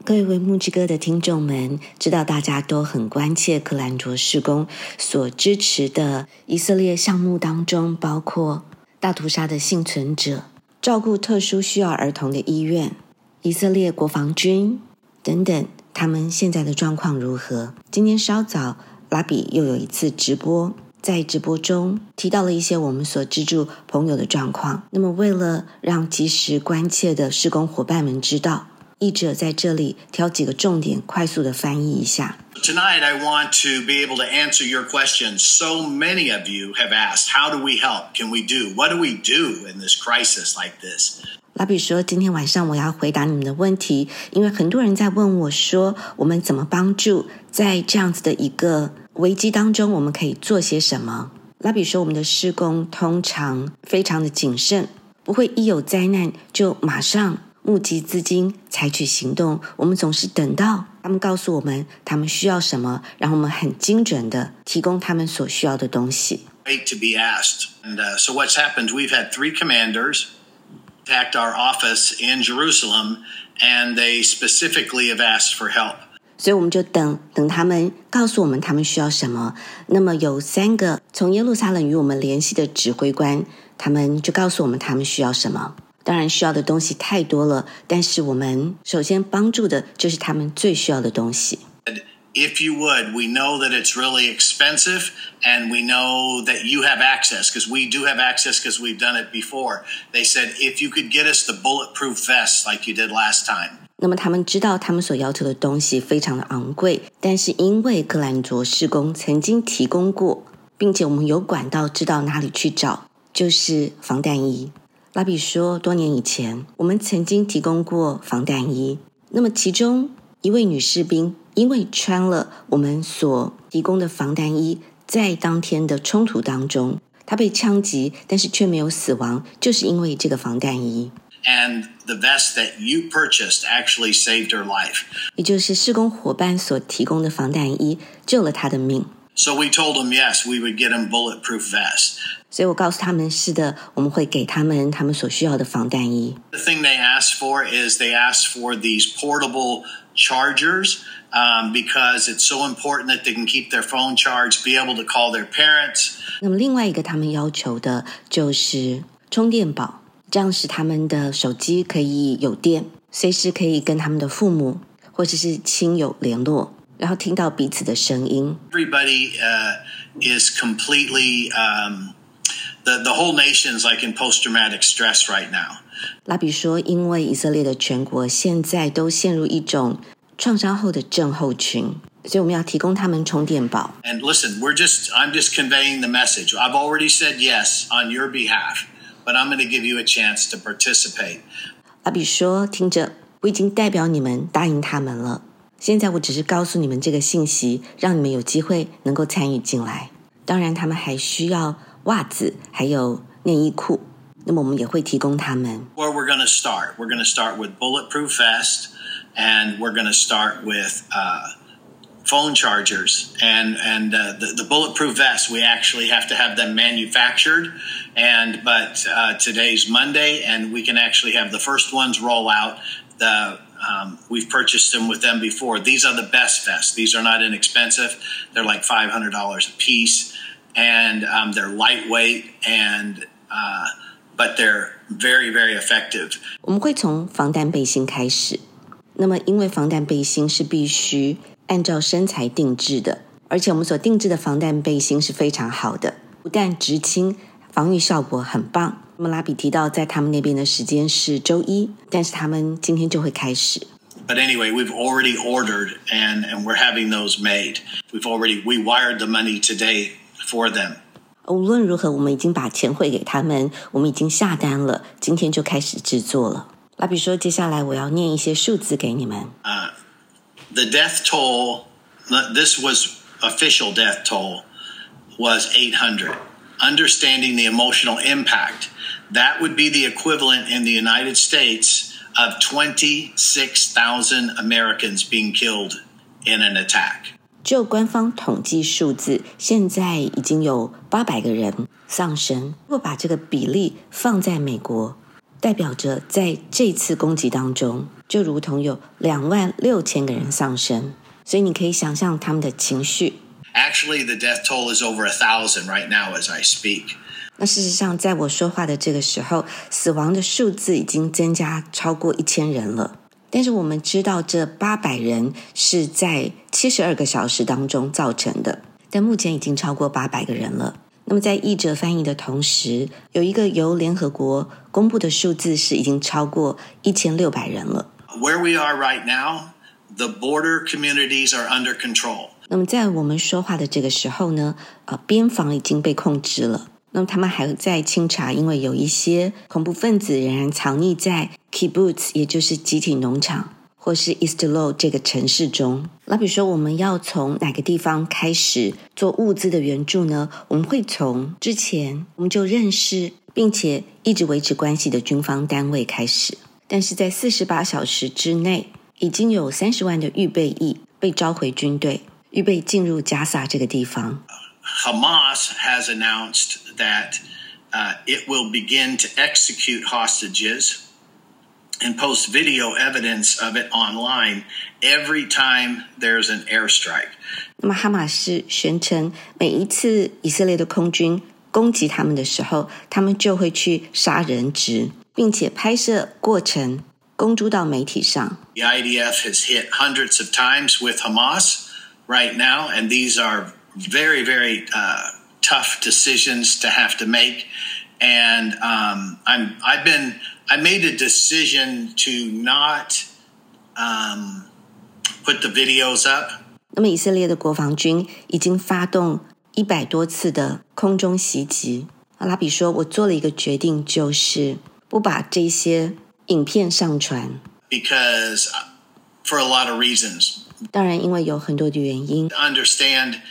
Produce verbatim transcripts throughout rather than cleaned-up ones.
各位木之歌的听众们，知道大家都很关切克兰卓事工所支持的以色列项目当中，包括大屠杀的幸存者、照顾特殊需要儿童的医院、以色列国防军等等，他们现在的状况如何？今天稍早，拉比又有一次直播，在直播中提到了一些我们所资助朋友的状况。那么为了让及时关切的事工伙伴们知道，译者在这里挑几个重点快速的翻译一下。 Tonight I want to be able to answer your questions. So many of you have asked, how do we help? Can we do? What do we do in this crisis like this? 拉比说，今天晚上我要回答你们的问题，因为很多人在问我说，我们怎么帮助在这样子的一个危机当中，我们可以做些什么？拉比说，我们的事工通常非常的谨慎，不会一有灾难就马上募集资金采取行动，我们总是等到他们告诉我们他们需要什么，然后我们很精准的提供他们所需要的东西。 Wait to be asked. And uh, so what's happened, we've had three commanders attacked our office in Jerusalem, and they specifically have asked for help. 所以我们就等等他们告诉我们他们需要什么。那么有三个从耶路撒冷与我们联系的指挥官，他们就告诉我们他们需要什么。当然需要的东西太多了，但是我们首先帮助的就是他们最需要的东西。 If you would, we know that it's really expensive, and we know that you have access, because we do have access because we've done it before. They said, if you could get us the bulletproof vests like you did last time. 那么他们知道他们所要求的东西非常的昂贵，但是因为克兰卓事工曾经提供过，并且我们有管道知道哪里去找，就是防弹衣。拉比说，多年以前我们曾经提供过防弹衣，那么其中一位女士兵因为穿了我们所提供的防弹衣，在当天的冲突当中她被枪击，但是却没有死亡，就是因为这个防弹衣。 And the vest that you purchased actually saved her life. 也就是事工伙伴所提供的防弹衣救了她的命。 So we told them, yes, we would get them bulletproof vests. 所以我告诉他们，是的，我们会给他们他们所需要的防弹衣。 The thing they asked for is they asked for these portable chargers um, because it's so important that they can keep their phone charged, be able to call their parents. 那么另外一个他们要求的就是充电宝，这样使他们的手机可以有电，随时可以跟他们的父母或者是亲友联络，然后听到彼此的声音。 Everybody uh, is completely... Um, The, the whole nation's like in post-traumatic stress right now. 拉比说，因为以色列的全国现在都陷入一种创伤后的症候群，所以我们要提供他们充电宝。 And listen, we're just, I'm just conveying the message. I've already said yes on your behalf, but I'm going to give you a chance to participate. 拉比说，听着，我已经代表你们答应他们了，现在我只是告诉你们这个信息，让你们有机会能够参与进来。当然他们还需要袜子还有内衣裤，那么我们也会提供他们。 Where we're going to start, we're going to start with bulletproof vest, and we're going to start with uh, phone chargers. And and uh, the, the bulletproof vests, we actually have to have them manufactured. And but uh, today's Monday, and we can actually have the first ones roll out. The um, we've purchased them with them before. These are the best vests. These are not inexpensive. They're like five hundred dollars a piece. And um, they're lightweight, and uh, but they're very, very effective. 我们会从防弹背心开始，那么因为防弹背心是必须按照身材定制的，而且我们所定制的防弹背心是非常好的，不但直轻，防御效果很棒。那么拉比提到在他们那边的时间是周一，但是他们今天就会开始。 But anyway, we've already ordered, and, and we're having those made. We've already, we wired the money today for them. 无论如何，我们已经把钱汇给他们，我们已经下单了，今天就开始制作了。拉比说，接下来我要念一些数字给你们。 Uh, the death toll, this was official death toll, was eight hundred. Understanding the emotional impact, that would be the equivalent in the United States of twenty-six thousand Americans being killed in an attack. 就官方统计数字，现在已经有八百个人丧生。如果把这个比例放在美国， 代表着在这次攻击当中，就如同有两万六千个人丧生，所以你可以想象他们的情绪。 Actually, the death toll is over a thousand right now as I speak. 那事实上，在我说话的这个时候，死亡的数字已经增加超过一千人了。但是我们知道，这八百人是在七十二个小时当中造成的，但目前已经超过八百个人了。那么在译者翻译的同时，有一个由联合国公布的数字是已经超过一千六百人了。 Where we are right now, the border communities are under control. 那么在我们说话的这个时候呢，呃，边防已经被控制了。那么他们还在清查，因为有一些恐怖分子仍然藏匿在 kibbutz， 也就是集体农场，或是 Ishtolol 这个城市中。那比如说我们要从哪个地方开始做物资的援助呢？我们会从之前我们就认识并且一直维持关系的军方单位开始，但是在四十八小时之内，已经有三十万的预备役被召回军队，预备进入加萨这个地方。 Hamas has announced that uh, it will begin to execute hostages and post video evidence of it online every time there's an airstrike. 那么哈马斯宣称，每一次以色列的空军攻击他们的时候，他们就会去杀人质，并且拍摄过程公诸到媒体上。 The I D F has hit hundreds of times with Hamas right now, and these are very, very uh, tough decisions to have to make. And um, I'm, I've been, I made a decision to not um, put the videos up. 那么以色列的国防军已经发动一百多次的空中袭击。阿拉比说，我做了一个决定，就是不把这些影片上传。 Because for a lot of reasons. 当然，因为有很多的原因。 Understand,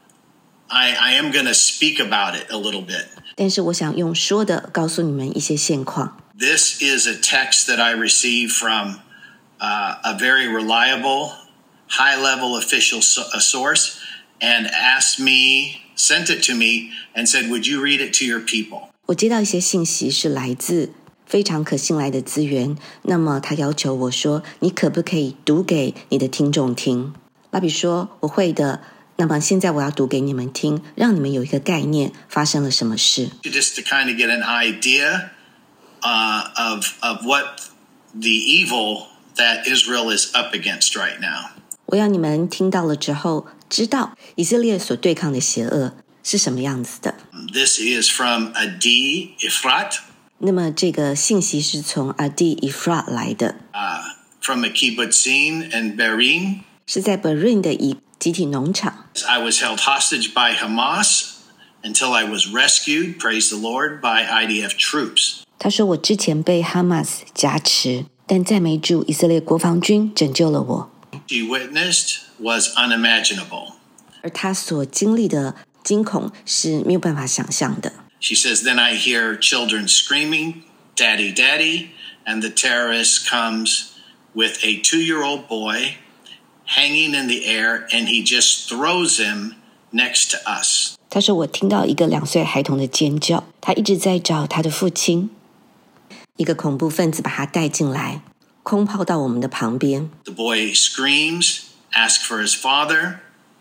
I, I am going to speak about it a little bit. 但是我想用说的告诉你们一些现况。 This is a text that I received from uh, a very reliable, high-level official so- a source, and asked me, sent it to me, and said, "Would you read it to your people?" 我接到一些信息是来自非常可信赖的资源，那么他要求我说，你可不可以读给你的听众听？拉比说，我会的。那么现在我要读给你们听，让你们有一个概念发生了什么事。 Just to kind of get an idea uh, of of what the evil that Israel is up against right now. 我要你们听到了之后，知道以色列所对抗的邪恶是什么样子的。 This is from Adi Ifrat. 那么这个信息是从 Adi Ifrat 来的。 Uh, from a kibbutzin and Berin. 是在 Berin 的一集体农场。 I was held hostage by Hamas until I was rescued, praise the Lord, by I D F troops. 他说我之前被哈马斯挟持，但赞美主，以色列国防军拯救了我。 She witnessed was unimaginable. 而他所经历的惊恐是没有办法想象的。 She says, then I hear children screaming, "Daddy, Daddy," and the terrorist comes with a two-year-old boy hanging in the air, and he just throws him next to us. 他说我听到一个两岁孩童的尖叫，他一直在找他的父亲。一个恐怖分子把他带进来，空抛到我们的旁边。 The boy screams, asks for his father.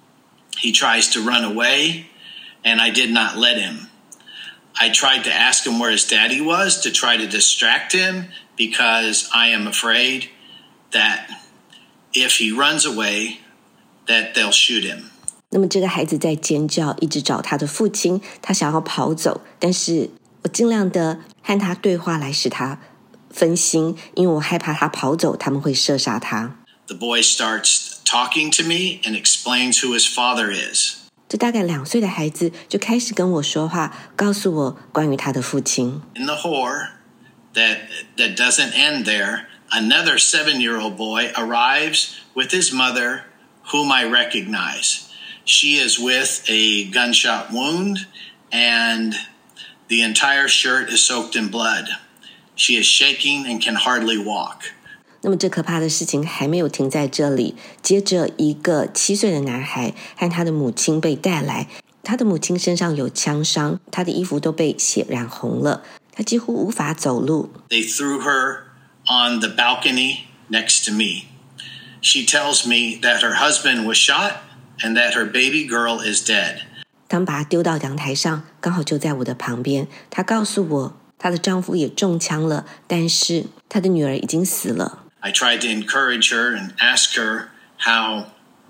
He tries to run away, and I did not let him. I tried to ask him where his daddy was to try to distract him because I am afraid that if he runs away, that they'll shoot him. 那么这个孩子在尖叫，一直找他的父亲，他想要跑走，但是我尽量的和他对话来使他分心，因为我害怕他跑走，他们会射杀他。 The boy starts talking to me and explains who his father is. 这大概两岁的孩子就开始跟我说话，告诉我关于他的父亲。 In the horror that that doesn't end there, another seven-year-old boy arrives with his mother, whom I recognize. She is with a gunshot wound, and the entire shirt is soaked in blood. She is shaking and can hardly walk. 那么这可怕的事情还没有停在这里，接着一个七岁的男孩和他的母亲被带来，他的母亲身上有枪伤，他的衣服都被血染红了，他她几乎无法走路。 They threw her on the balcony next to me. She tells me that her husband was shot and that her baby girl is dead. 他们把她丢到阳台上，刚好就在我的旁边。她告诉我，她的丈夫也中枪了，但是她的女儿已经死了。 I tried to encourage her and ask her how,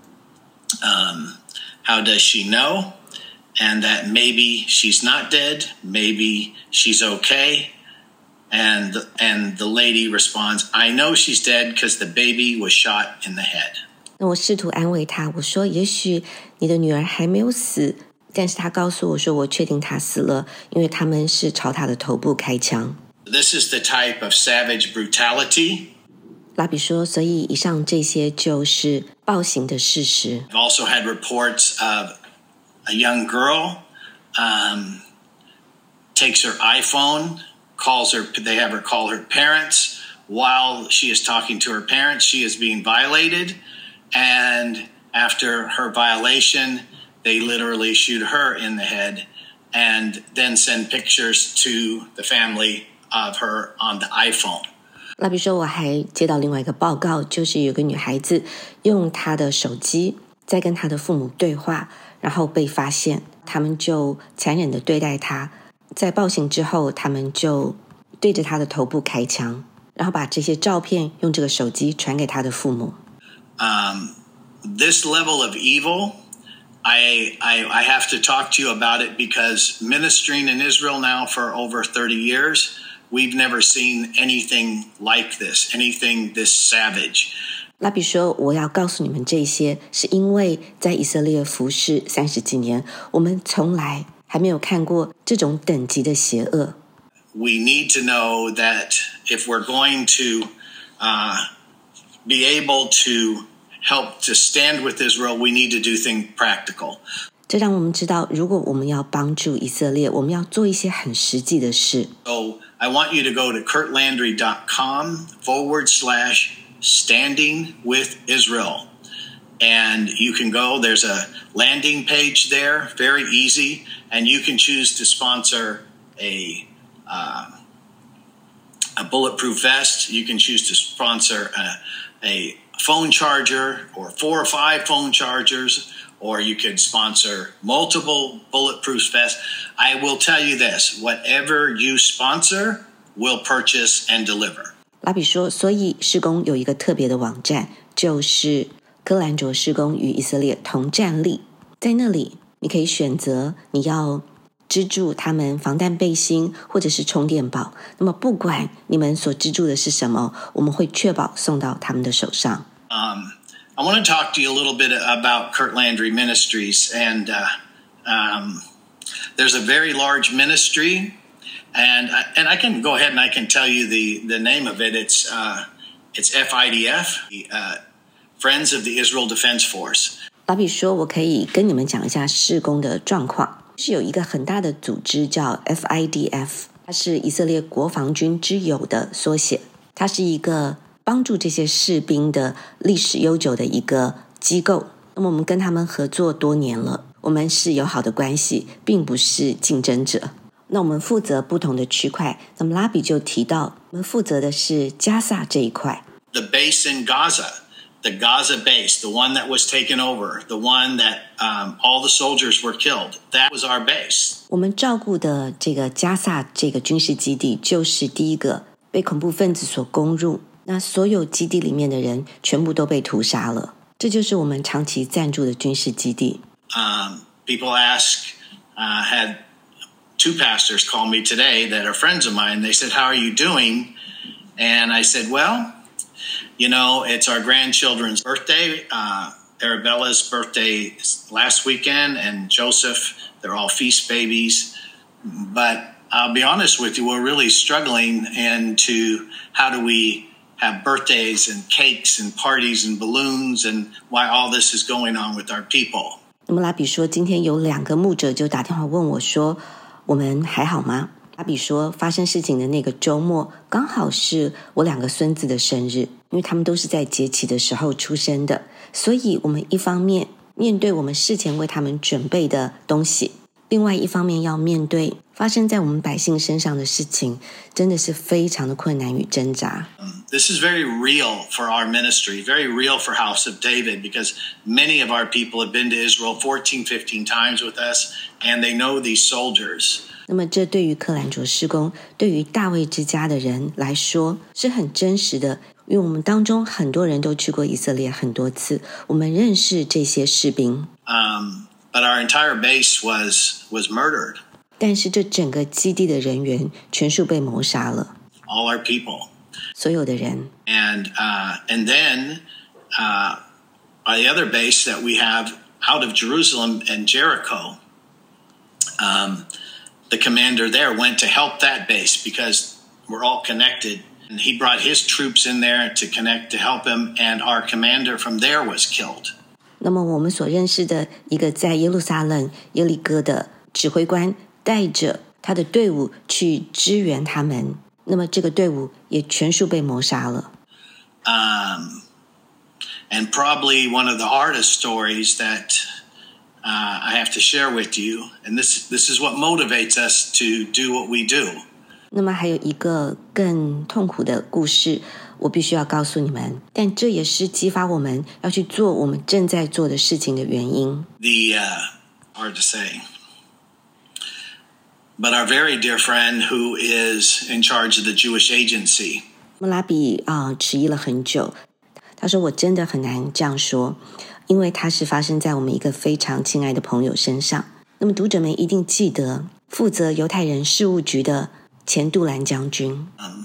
um, how does she know? And that maybe she's not dead, maybe she's okay. And, and the lady responds, I know she's dead because the baby was shot in the head. 那我试图安慰她，我说也许你的女儿还没有死，但是她告诉我说我确定她死了，因为他们是朝她的头部开枪。 This is the type of savage brutality. 拉比说，所以以上这些就是暴行的事实。 I've also had reports of a young girl um, takes her iPhone, calls her, they have her call her parents. While she is talking to her parents, she is being violated. And after her violation, they literally shoot her in the head and then send pictures to the family of her on the iPhone. 拉比说，我还接到另外一个报告，就是有个女孩子用她的手机在跟她的父母对话，然后被发现，他们就残忍的对待她。在暴行之后，他们就对着她的头部开枪，然后把这些照片用这个手机传给她的父母。 Um, this level of evil, I, I, I have to talk to you about it because ministering in Israel now for over thirty years, we've never seen anything like this, anything this savage. 拉比说，我要告诉你们这些，是因为在以色列服侍三十几年，我们从来还没有看过这种等级的邪恶。 We need to know that if we're going to uh, be able to help to stand with Israel, we need to do things practical. 这让我们知道，如果我们要帮助以色列，我们要做一些很实际的事。 So I want you to go to kurtlandry.com forward slash standing with Israel. And you can go, there's a landing page there, very easy, and you can choose to sponsor a uh, a bulletproof vest. You can choose to sponsor a, a phone charger or four or five phone chargers, or you could sponsor multiple bulletproof vests. I will tell you this, whatever you sponsor, we'll purchase and deliver. 拉比说，所以事工有一个特别的网站，就是科兰卓事工与以色列同站立。在那里，你可以选择你要资助他们防弹背心或者是充电宝。那么不管你们所资助的是什么，我们会确保送到他们的手上。 Um, I want to talk to you a little bit about Kurt Landry Ministries. And uh, um, there's a very large ministry. And I, and I can go ahead and I can tell you the, the name of it. It's uh, it's F I D F, uh, Friends of the Israel Defense Force. 拉比说，我可以跟你们讲一下事工的状况。是有一个很大的组织叫 F I D F， 它是以色列国防军之友的缩写。它是一个帮助这些士兵的历史悠久的一个机构。那么我们跟他们合作多年了，我们是友好的关系，并不是竞争者。那我们负责不同的区块，那么拉比就提到，我们负责的是加萨这一块。 The base in Gaza, the Gaza base, the one that was taken over, the one that um, all the soldiers were killed, that was our base. 我们照顾的这个加萨这个军事基地，就是第一个被恐怖分子所攻入，那所有基地里面的人全部都被屠杀了。这就是我们长期赞助的军事基地。 Um, people ask, uh, had two pastors call me today that are friends of mine. They said, how are you doing? And I said, well, you know, it's our grandchildren's birthday. Uh, Arabella's birthday last weekend, and Joseph, they're all feast babies. But I'll be honest with you, we're really struggling into how do we have birthdays and cakes and parties and balloons and why all this is going on with our people. 那么拉比说，今天有两个牧者就打电话问我说，我们还好吗？拉比说，发生事情的那个周末刚好是我两个孙子的生日，因为他们都是在节期的时候出生的，所以我们一方面面对我们事前为他们准备的东西， 另外一方面要面对发生在我们百姓身上的事情，真的是非常的困难与挣扎。 This is very real for our ministry, very real for House of David, because many of our people have been to Israel fourteen, fifteen times with us, and they know these soldiers. 那么这对于克兰卓事工，对于大卫之家的人来说是很真实的，因为我们当中很多人都去过以色列很多次，我们认识这些士兵。 Um, but our entire base was, was murdered. 但是这整个基地的人员全数被谋杀了。 All our people. 所有的人。 And, uh, and then uh, the other base that we have out of Jerusalem and Jericho, um, the commander there went to help that base because we're all connected. And he brought his troops in there to connect to help him, and our commander from there was killed. 那么我们所认识的一个在耶路撒冷耶利哥的指挥官带着他的队伍去支援他们，那么这个队伍也全数被谋杀了。 Um, and probably one of the hardest stories that uh, I have to share with you, and this this is what motivates us to do what we do. 那么还有一个更痛苦的故事，我必须要告诉你们，但这也是激发我们要去做我们正在做的事情的原因。 The uh, hard to say, but our very dear friend who is in charge of the Jewish agency. 莫拉比啊、呃，迟疑了很久。他说：“我真的很难这样说，因为它是发生在我们一个非常亲爱的朋友身上。那么读者们一定记得，负责犹太人事务局的前杜兰将军。 Um,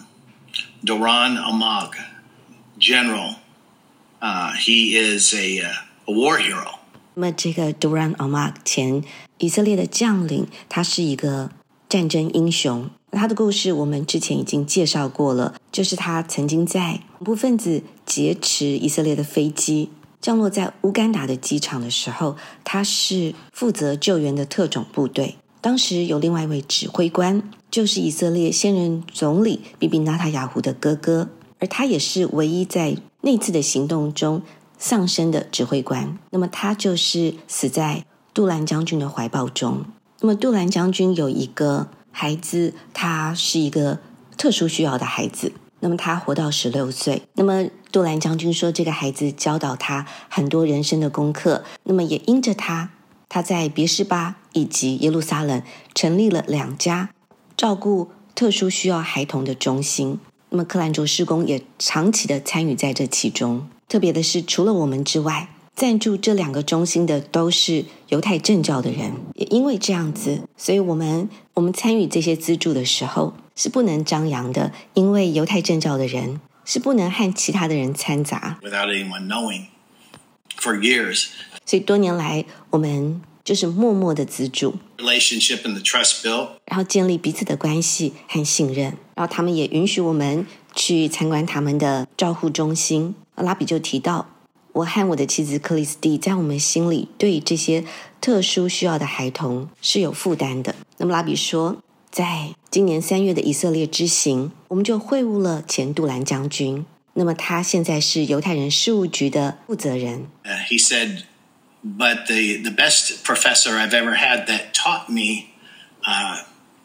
Doron Amag, General. Uh, he is a, uh, a war hero. 那么这个 Doron Amag 前以色列的将领，他是一个战争英雄。他的故事我们之前已经介绍过了，就是他曾经在恐怖分子劫持以色列的飞机降落在乌干达的机场的时候，他是负责救援的特种部队。当时有另外一位指挥官，就是以色列现任总理比比纳塔雅胡的哥哥，而他也是唯一在那次的行动中丧生的指挥官。那么他就是死在杜兰将军的怀抱中。那么杜兰将军有一个孩子，他是一个特殊需要的孩子，那么他活到十六岁。那么杜兰将军说，这个孩子教导他很多人生的功课，那么也因着他，他在别是巴以及耶路撒冷成立了两家照顾特殊需要孩童的中心。那么克兰卓事工也长期的参与在这其中。特别的是，除了我们之外，赞助这两个中心的都是犹太正教的人。也因为这样子，所以我们我们参与这些资助的时候是不能张扬的，因为犹太正教的人是不能和其他的人掺杂。 Without anyone knowing for years. 所以多年来我们就是默默的资助 Relationship and the trust built. 然后建立彼此的关系和信任，然后他们也允许我们去参观他们的照护中心。拉比就提到，我和我的妻子克里斯蒂在我们心里对这些特殊需要的孩童是有负担的。那么拉比说，在今年三月的以色列之行，我们就会晤了前杜兰将军。那么他现在是犹太人事务局的负责人。 Uh, he said, but the, the best professor I've ever had that taught me uh,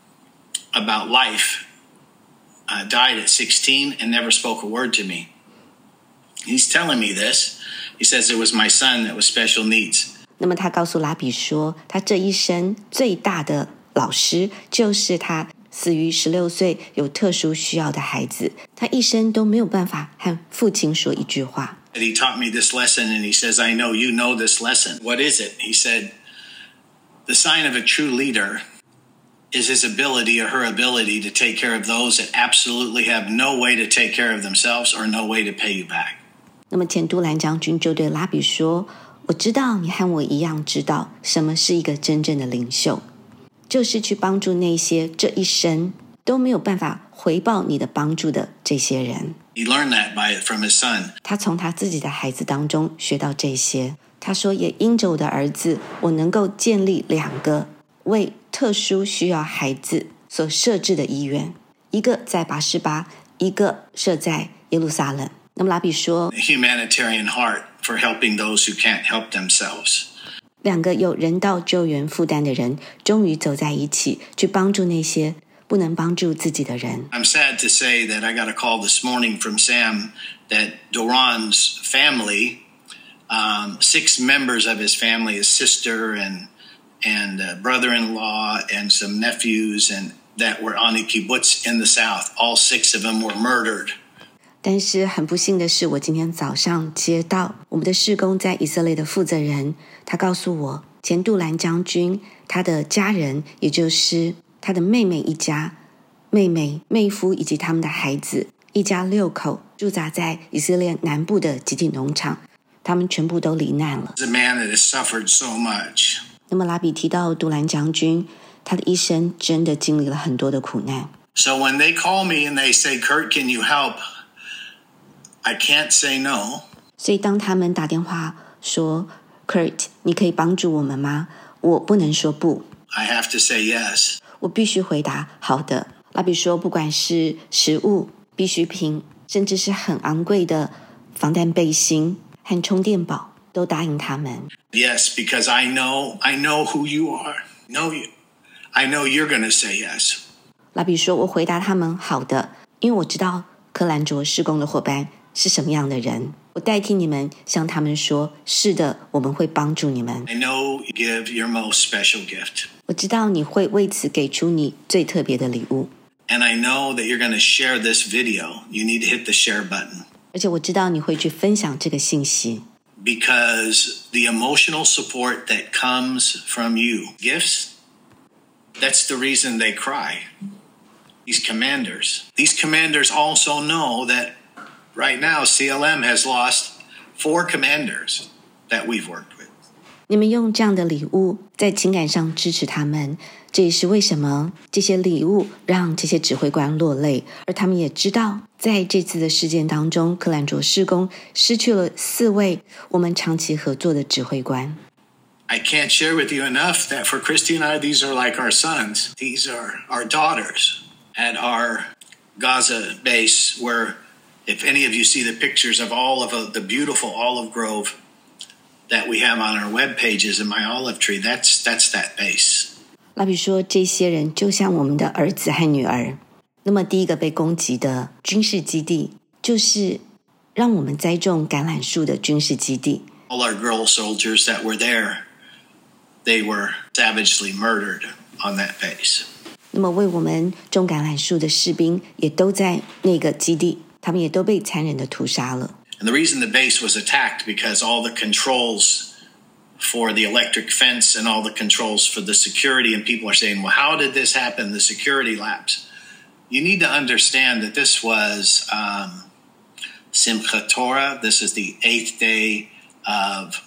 about life uh, died at sixteen and never spoke a word to me. He's telling me this. He says it was my son that was special needs. 那么他告诉拉比说，他这一生最大的老师就是他死于十六岁有特殊需要的孩子，他一生都没有办法和父亲说一句话。 He taught me this lesson, and he says, I know you know this lesson. What is it? He said, the sign of a true leader is his ability or her ability to take care of those that absolutely have no way to take care of themselves or no way to pay you back. 那么前杜兰将军就对拉比说，我知道你和我一样知道什么是一个真正的领袖，就是去帮助那些这一生都没有办法回报你的帮助的这些人。 He learned that by from his son. 他从他自己的孩子当中学到这些。他说，也因着我的儿子，我能够建立两个为特殊需要孩子所设置的医院，一个在拔示巴，一个设在耶路撒冷。那么拉比说， A humanitarian heart for helping those who can't help themselves. 两个有人道救援负担的人终于走在一起，去帮助那些不能帮助自己的人。 I'm sad to say that I got a call this morning from Sam that Doran's family, um, six members of his family, his sister and and uh, brother-in-law and some nephews and that were on a kibbutz in the south. All six of them were murdered. 但是很不幸的是，我今天早上接到我们的事工在以色列的负责人，他告诉我，前杜兰将军他的家人，也就是他的妹妹一家，妹妹、妹夫以及他们的孩子，一家六口驻扎在以色列南部的集体农场，他们全部都罹难了。 He's a man that has suffered so much. 那么拉比提到杜兰将军，他的一生真的经历了很多的苦难。 So when they call me and they say, Kurt, can you help? I can't say no. 所以当他们打电话说 Kurt 你可以帮助我们吗？我不能说不， I have to say yes. 我必须回答好的。拉比说，不管是食物、必需品，甚至是很昂贵的防弹背心和充电宝，都答应他们。 Yes, because I know, I know who you are. Know you. I know you're going to say yes. 拉比说，我回答他们好的，因为我知道克兰卓事工的伙伴是什么样的人，我代替你们向他们说，是的，我们会帮助你们。 I know you give your most special gift. 我知道你会为此给出你最特别的礼物， And I know that you're going to share this video. You need to hit the share button. 而且我知道你会去分享这个信息， Because the emotional support that comes from you, gifts, that's the reason they cry. These commanders. These commanders also know that right now C L M has lost four commanders that we've worked with. 你们用这样的礼物在情感上支持他们，这也是为什么这些礼物让这些指挥官落泪，而他们也知道在这次的事件当中，克兰卓事工失去了四位我们长期合作的指挥官。 I can't share with you enough that for Christy and I, these are like our sons. These are our daughters. At our Gaza base, where if any of you see the pictures of all of uh, the beautiful olive grove that we have on our web pages in my olive tree, that's that's that base. 拉比说，这些人就像我们的儿子和女儿。那么第一个被攻击的军事基地，就是让我们栽种橄榄树的军事基地。 All our girl soldiers that were there, they were savagely murdered on that base. 那么为我们种橄榄树的士兵也都在那个基地，他们也都被残忍的屠杀了。 And the reason the base was attacked because all the controls for the electric fence and all the controls for the security, and people are saying, well, how did this happen? The security lapse. You need to understand that this was um, Simchat Torah. This is the eighth day of,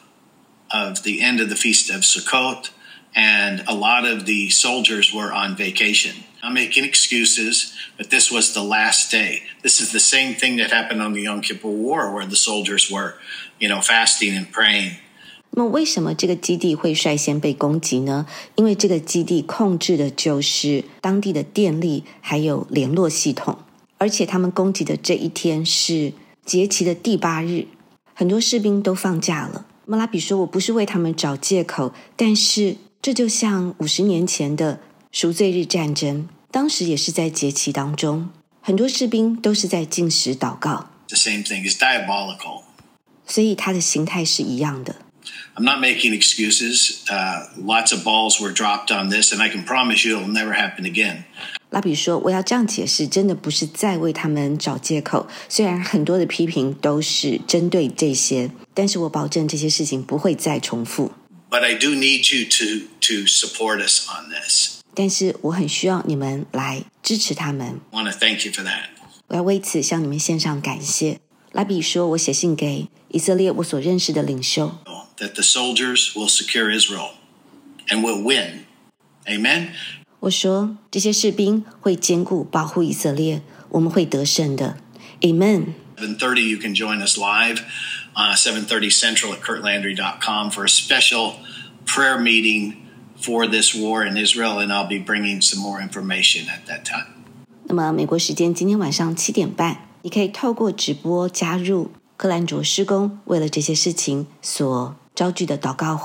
of the end of the Feast of Sukkot. And a lot of the soldiers were on vacation. I'm making excuses, but this was the last day. This is the same thing that happened on the Yom Kippur War, where the soldiers were, you know, fasting and praying. 那么为什么这个基地会率先被攻击呢？因为这个基地控制的就是当地的电力还有联络系统，而且他们攻击的这一天是节期的第八日，很多士兵都放假了。莫拉比说，我不是为他们找借口，但是这就像五十年前的赎罪日战争，当时也是在节期当中，很多士兵都是在禁食祷告。 The same thing is diabolical. 所以它的形态是一样的。 I'm not making excuses. Uh, lots of balls were dropped on this, and I can promise you it'll never happen again. 拉比说，我要这样解释，真的不是在为他们找借口。虽然很多的批评都是针对这些，但是我保证这些事情不会再重复。 But I do need you to, to support us on this. 但是我很需要你们来支持他们。 I want to thank you for that. 我要为此向你们献上感谢。拉比说，我写信给以色列我所认识的领袖， That the soldiers will secure Israel and will win. Amen? 我说这些士兵会兼顾保护以色列，我们会得胜的。Amen。 seven thirty, you can join us live uh, seven thirty Central at kurt landry dot com for a special prayer meeting for this war in Israel, and I'll be bringing some more information at that time. 那么美国时间今天晚上七点半，你可以透过直播加入克兰卓事工为了这些事情所招聚的祷告会。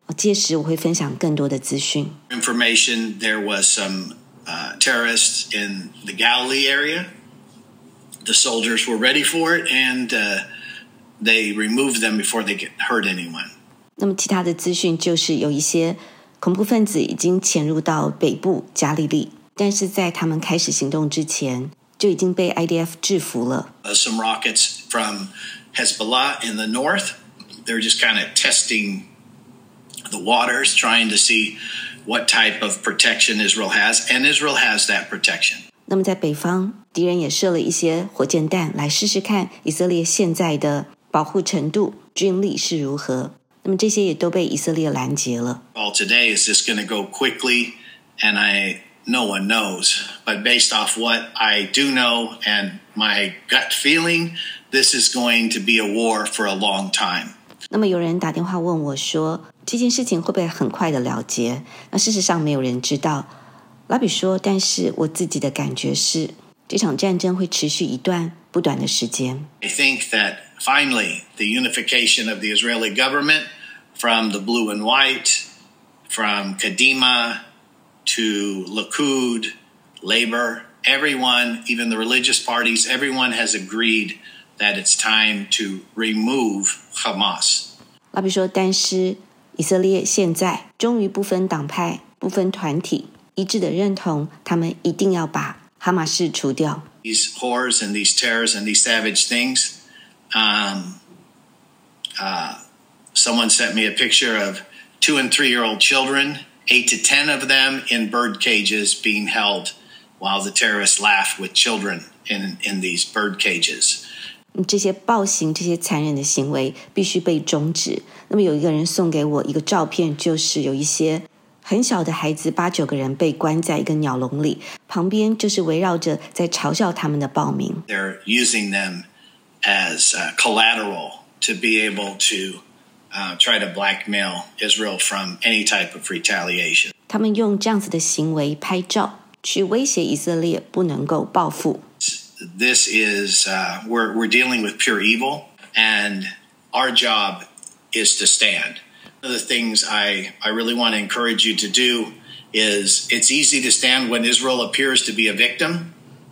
届时我会分享更多的资讯。 Information, there was some uh, terrorists in the Galilee area. The soldiers were ready for it, and uh, they removed them before they get hurt anyone. 那么其他的资讯就是有一些恐怖分子已经潜入到北部加利利，但是在他们开始行动之前就已经被 I D F 制服了。 Uh, some rockets from Hezbollah in the north, they're just kind of testing the waters, trying to see what type of protection Israel has, and Israel has that protection. 那么在北方，敌人也射了一些火箭弹来试试看以色列现在的保护程度、军力是如何。那么这些也都被以色列拦截了。 Well, today is just going to go quickly, and I no one knows. But based off what I do know and my gut feeling, this is going to be a war for a long time. 那么有人打电话问我说，这件事情会不会很快的了结？那事实上没有人知道。拉比说，但是我自己的感觉是，这场战争会持续一段不短的时间。 I think that finally the unification of the Israeli government from the blue and white, from Kadima to Likud, Labor, everyone, even the religious parties, everyone has agreed that it's time to remove Hamas. 拉比说，但是以色列现在终于不分党派、不分团体，一致的认同，他们一定要把哈马士除掉。 These horrors and these terrors and these savage things. Um, uh, someone sent me a picture of two and three-year-old children, eight to ten of them in bird cages being held while the terrorists laugh with children in, in these bird cages. 这些暴行、这些残忍的行为必须被终止。那么有一个人送给我一个照片，就是有一些很小的孩子，八九个人被关在一个鸟笼里，旁边就是围绕着在嘲笑他们的暴民。 They're using them as uh, collateral to be able to uh, try to blackmail Israel from any type of retaliation. 他们用这样子的行为拍照，去威胁以色列不能够报复。 This is, uh, we're, we're dealing with pure evil, and our job is to stand. One of the things I, I really want to encourage you to do is it's easy to stand when Israel appears to be a victim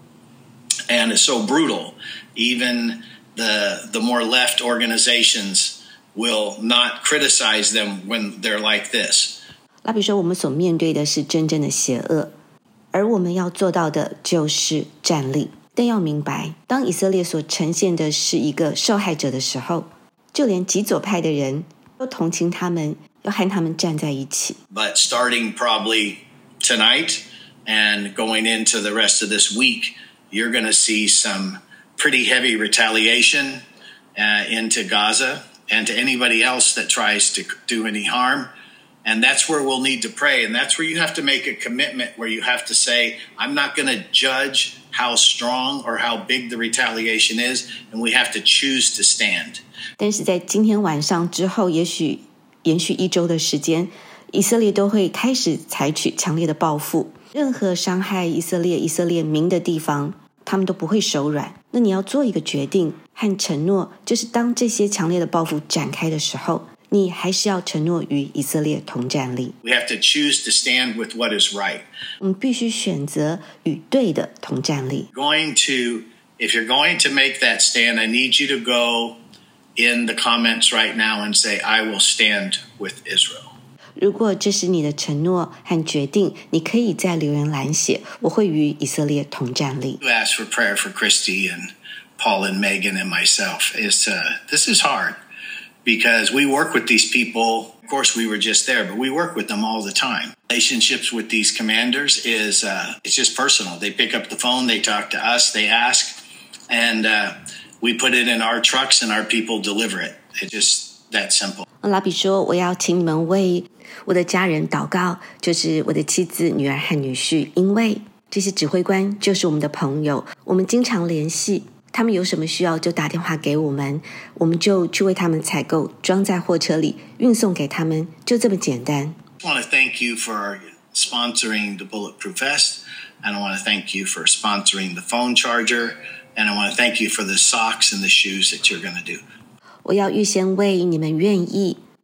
and is so brutal. Even the, the more left organizations will not criticize them when they're like this. 拉比说，我们所面对的是真正的邪恶，而我们要做到的就是站立。但要明白，当以色列所呈现的是一个受害者的时候，就连极左派的人都同情他们，要和他们站在一起。 But starting probably tonight and going into the rest of this week, you're going to see some pretty heavy retaliation uh, into Gaza and to anybody else that tries to do any harm. And that's where we'll need to pray. And that's where you have to make a commitment, where you have to say, I'm not going to judge how strong or how big the retaliation is, and we have to choose to stand. 但是在今天晚上之后，也许延续一周的时间，以色列都会开始采取强烈的报复。任何伤害以色列、以色列民的地方，他们都不会手软。那你要做一个决定和承诺，就是当这些强烈的报复展开的时候，你还是要承诺与以色列同站立。 We have to choose to stand with what is right. 我们必须选择与对的同站立。 Going to, if you're going to make that stand, I need you to go in the comments right now and say, I will stand with Israel. 如果这是你的承诺和决定，你可以在留言栏写，我会与以色列同站立。 You asked for prayer for Christy and Paul and Megan and myself. It's, uh, this is hard. Because we work with these people. Of course, we were just there, but we work with them all the time. Relationships with these commanders is, uh, it's just personal. They pick up the phone, they talk to us, they ask, and uh, we put it in our trucks and our people deliver it. It's just that simple. 拉比说，我要请你们为我的家人祷告，就是我的妻子、女儿和女婿，因为这些指挥官就是我们的朋友，我们经常联系。他们有什么需要就打电话给我们，我们就去为他们采购，装在货车里运送给他们，就这么简单。 I want to thank you for sponsoring the Bulletproof Vest, and I want to thank you for sponsoring the phone charger, and I want to thank you for the socks and the shoes that you're going to do. 我要预先为你们愿意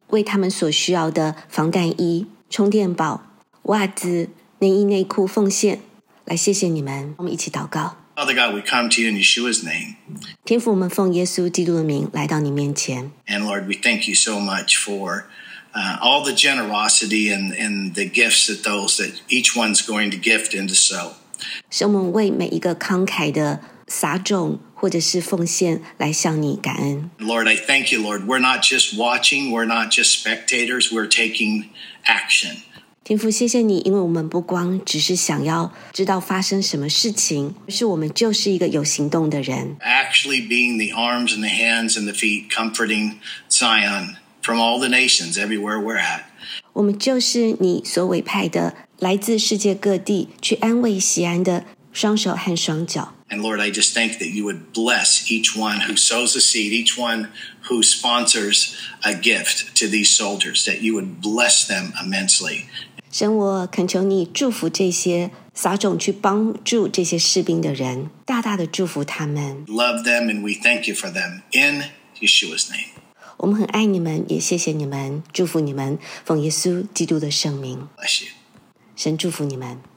为他们所需要的防弹衣、充电宝、袜子、内衣内裤奉献，来谢谢你们。我们一起祷告。 Father God, we come to you in Yeshua's name. 天父，我们奉耶稣基督的名来到你面前。 And Lord, we thank you so much for uh, all the generosity and, and the gifts that those that each one's going to gift and to sow. 是我们为每一个慷慨的撒种或者是奉献来向你感恩。 Lord, I thank you, Lord. We're not just watching, we're not just spectators, we're taking action. 天父，谢谢你，因为我们不光只是想要知道发生什么事情，而是我们就是一个有行动的人。 Actually being the arms and the hands and the feet, comforting Zion from all the nations, everywhere we're at. 我们就是你所委派的，来自世界各地去安慰西安的双手和双脚。 And Lord, I just thank that you would bless each one who sows a seed, each one who sponsors a gift to these soldiers, that you would bless them immensely. 神，我恳求你祝福这些撒种去帮助这些士兵的人，大大的祝福他们。 Love them and we thank you for them in Yeshua's name. 我们很爱你们，也谢谢你们，祝福你们，奉耶稣基督的圣名。 Bless you. 神祝福你们。